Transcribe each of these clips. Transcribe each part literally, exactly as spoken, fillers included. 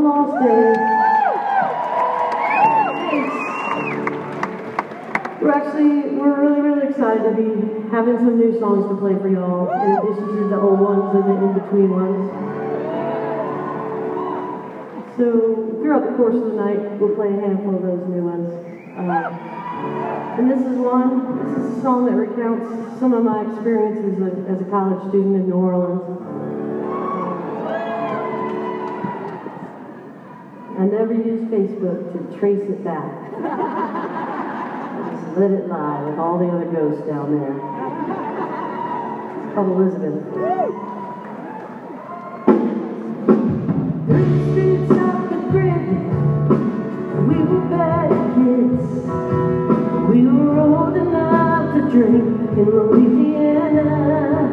long lost day. We're actually, we're really, really excited to be having some new songs to play for y'all, in addition to the old ones and the in-between ones. So, throughout the course of the night, we'll play a handful of those new ones. Uh, and this is one, this is a song that recounts some of my experiences as a, as a college student in New Orleans. I never used Facebook to trace it back. I just let it lie with all the other ghosts down there. It's called Elizabeth. Through the streets of the grid, we were bad kids. We were old enough to drink in Louisiana.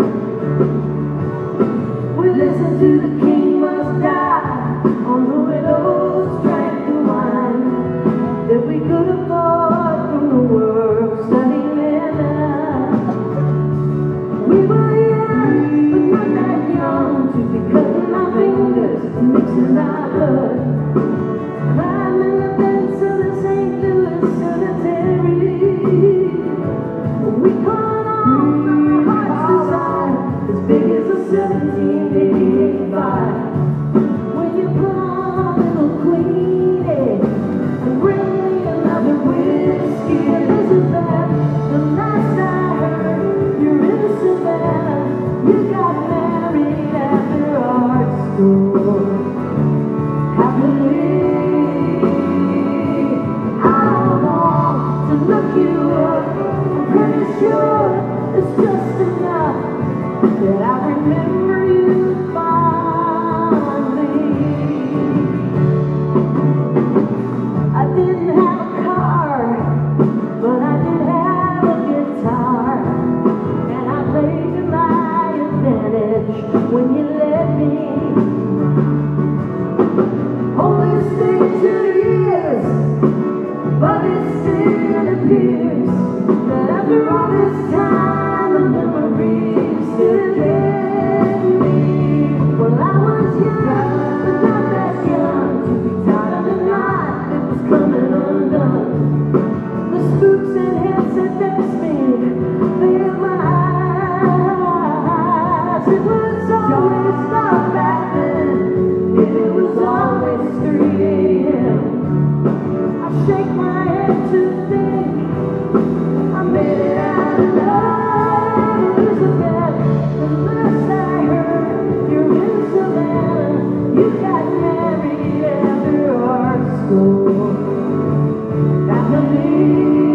We listened to The King Must Die on the widows, drank the wine that we could afford from the world studying Vienna. We were young, but not that young to be cutting our fingers and mixing our blood. Climbing the fence of the Saint Louis Cemetery. We caught on from our heart's desire, as big as a seventeen eighty-five. When you put on Little Queenie and bring me another whiskey, Elizabeth, the last I heard, you're in Savannah. You got married after art school. Happily, I don't want to look you up. I'm pretty sure it's just enough that I remember you fondly. I didn't have a car, but I did have a guitar, and I played to my advantage when you let me. Only stay two years, but it still appears that after all this time, the memories still get me. Well, I was young, but not that young to be tied of the knot that was coming undone. The spooks and heads that vexed me filled my eyes. It was always dark back then, and it was always three A M I shake my head to think I made it out alive, Elizabeth. The last I heard, you're in Savannah. You got married after art school. Happily,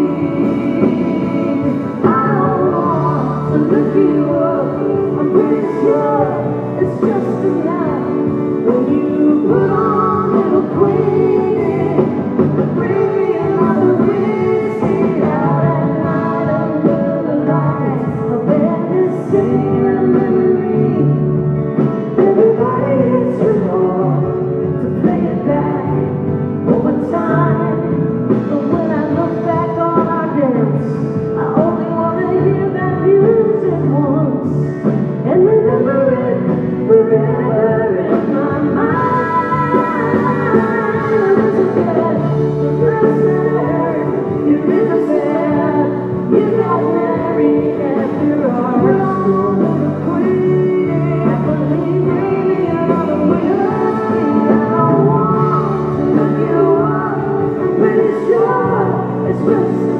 I don't want to look you up. I'm pretty sure it's just enough when you put on Little Queenie, bring me another whiskey out at night under the lights of Venice, singing a memory. Everybody hits your ball to play it back over time, but when I look back on our dance, I only want to hear that music once and remember it forever in my mind. Elizabeth, the last I heard, you're innocent. You got married after art school. Queen, happily, maybe another whiskey. I don't want to look you up. I'm pretty sure it's just